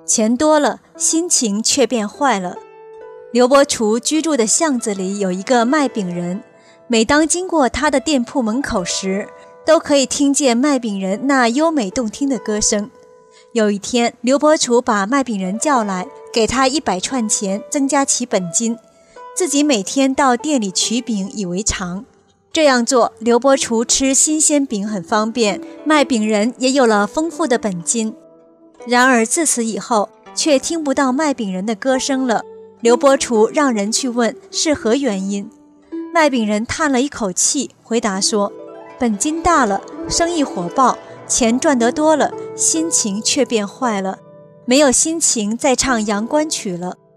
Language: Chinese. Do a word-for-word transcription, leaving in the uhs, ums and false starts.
钱多了，心情却变坏了。刘伯厨居住的巷子里有一个卖饼人，每当经过他的店铺门口时，都可以听见卖饼人那优美动听的歌声。有一天，刘伯厨把卖饼人叫来，给他一百串钱，增加其本金，自己每天到店里取饼以为常。这样做，刘伯厨吃新鲜饼很方便，卖饼人也有了丰富的本金。然而自此以后，却听不到卖饼人的歌声了。刘伯厨让人去问是何原因，卖饼人叹了一口气，回答说：本金大了，生意火爆，钱赚得多了，心情却变坏了，没有心情再唱阳关曲了。